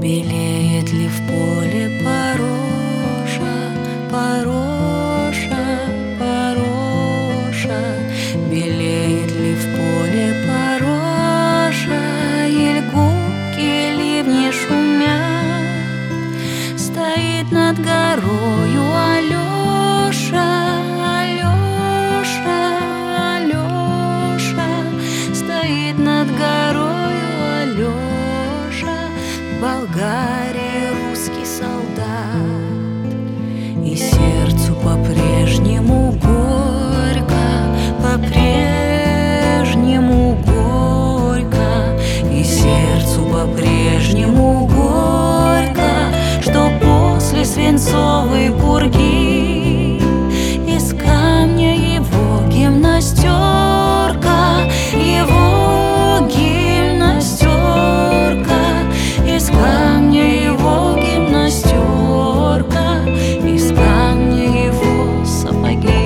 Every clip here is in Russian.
Белеет ли в поле пороша, пороша, пороша? Белеет ли в поле пороша, и льгунки ливни шумят? Стоит над горою Алёша, Алёша, Алёша. Стоит над горою Алёша, в Болгарии русский солдат. И сердцу по-прежнему горько, по-прежнему горько. И сердцу по-прежнему горько, что после свинцовой пурги из камня его гимнастерка, его гимнастерка, из камня его гимнастерка, из камня его сапоги.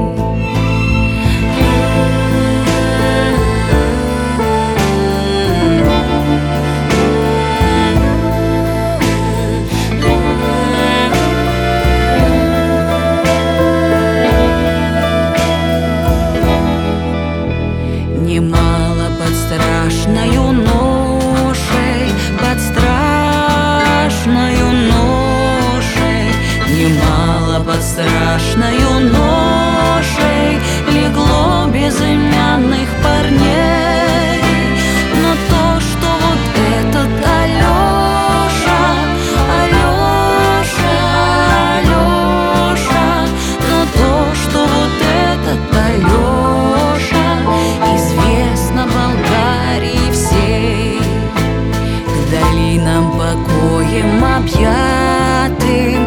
Немало под страшною ношей, под страшною ношей, немало под страшною ношей легло безымянных парней. Но то, что вот этот Алёша, Алёша, Алёша, но то, что вот этот Алёша известно Болгарии всей, к долинам покоем объятым,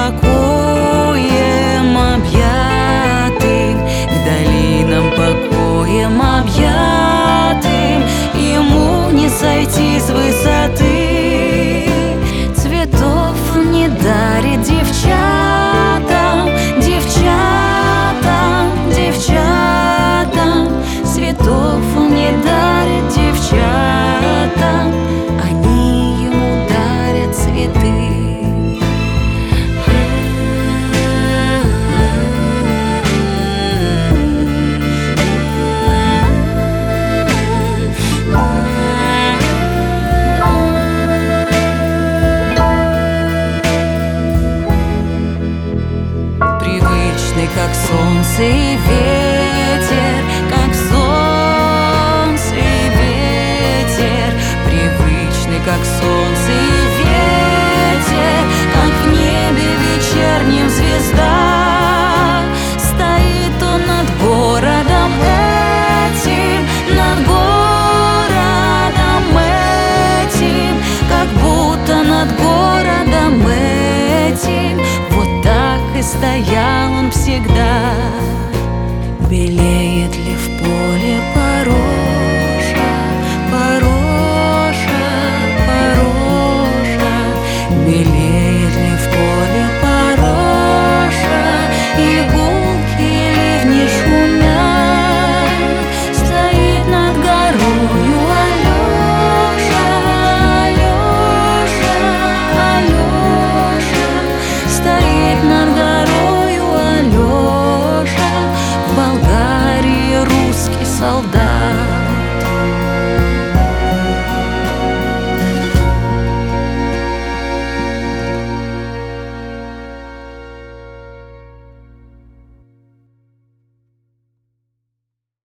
покоем объятым, к долинам покоем объятым, ему не сойти с высоты. Цветов он не дарит девчатам, девчатам, девчатам. Цветов он не дарит девчатам, они ему дарят цветы. Привычный, как солнце и ветер, как солнце и ветер, привычный, как солнце и ветер, как в небе вечернем звезда. Стоит он над городом этим, над городом этим, как будто над городом этим. Вот так и стоял он всегда, белее